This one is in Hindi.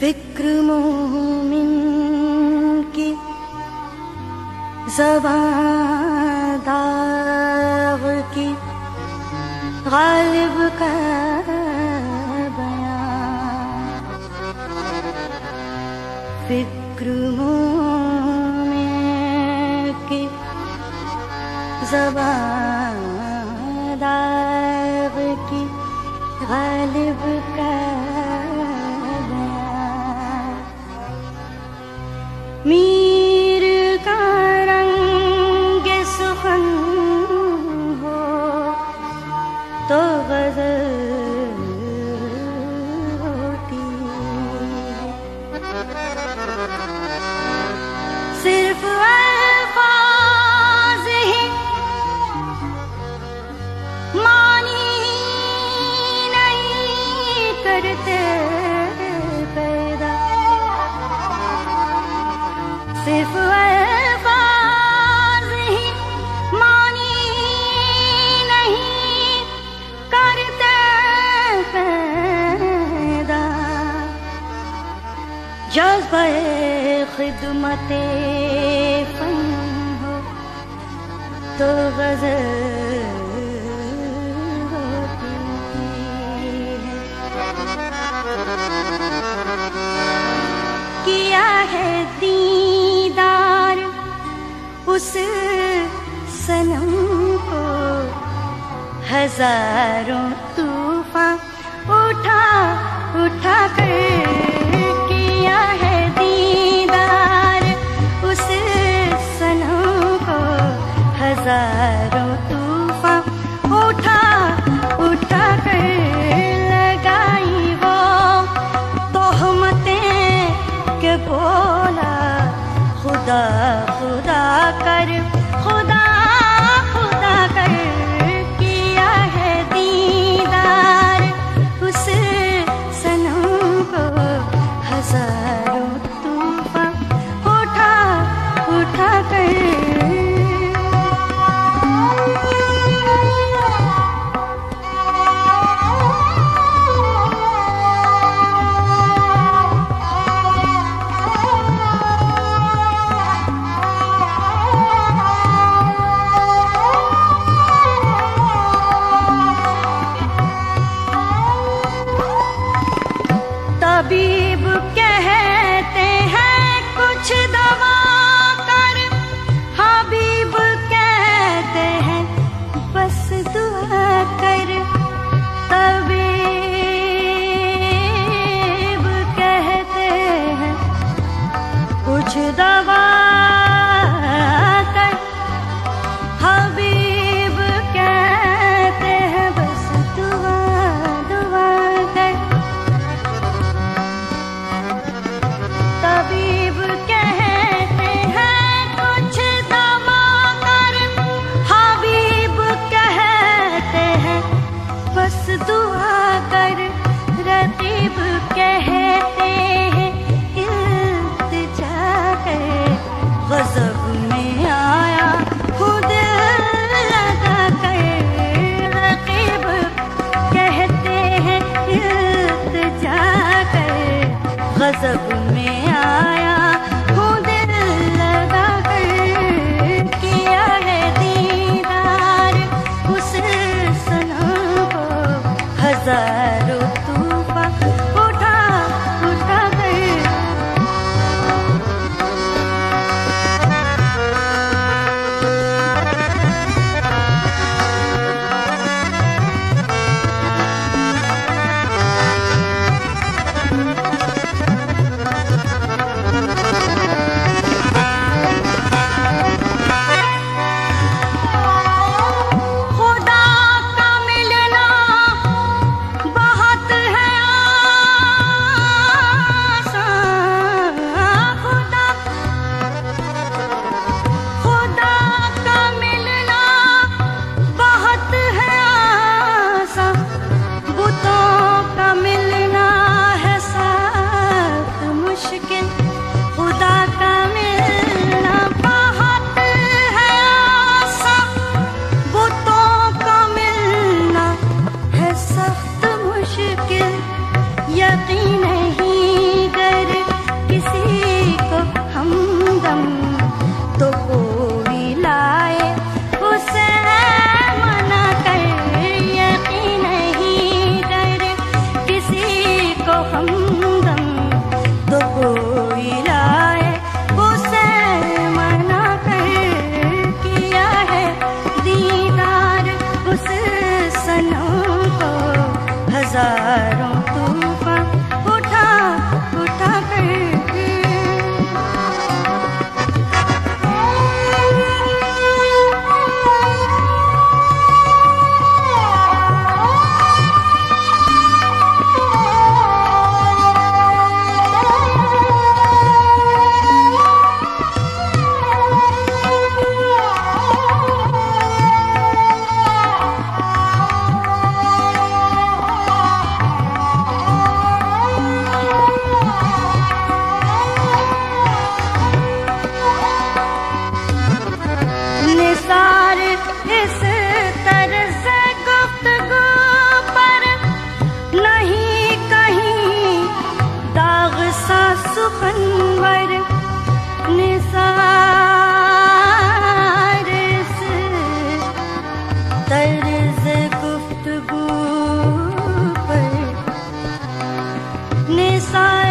फिक्र मोमिन की ज़बां दाग की गालिब का बयां। फिक्र मोमिन की ज़बां दाग की गालिब का मीर का रंग सुखन हो तो गज़ल होती है। सिर्फ अल्फाज़ ही मानी नहीं करते पैदा। सिर्फ अल्फाज़ ही मानी नहीं करते पैदा। जज़्बे खिदमते फन हो तो गज़ल होती है। किया है दीदार उस सनम को हजारों तूफान उठा उठा कर। किया है दीदार उस सनम को हजारों तूफान उठा उठा कर। लगाई वो तोहमतें के बोला खुदा खुदा कर, खुदा खुदा कर। किया है दीदार उस सनम को हजारों तूफान उठा उठा कर। तबीब कहते हैं कुछ दवा कर, हबीब कहते हैं बस दुआ कर। तबीब कहते हैं कुछ दवा कर, हबीब कहते हैं बस दुआ दुआ कर। तबीब कहते हैं कुछ दवा कर, हबीब कहते हैं बस दुआ कर। रतीब कहते हैं इल्तिजा कर, गज़ब में आया खुद लगा कर। रकीब कहते हैं इल्तिजा कर, गज़ब में आया खुद लगा कर। किया है दीदार उस सनम को हजारों तूफान उठा उठा कर। यकीन ही गए किसी को हमदम तो कोई लाए उसे मना कर, यकीन नहीं कर किसी को हमदम तो कोई लाए उसे मना कर। किया है दीदार उस सनम को हजारों तूफान उठा उठा कर। निसार इस तरज़ गुफ्तगू पर नहीं कहीं दाग सा सुखनवर। निसार इस तरज़ गुफ्तगू पर निसार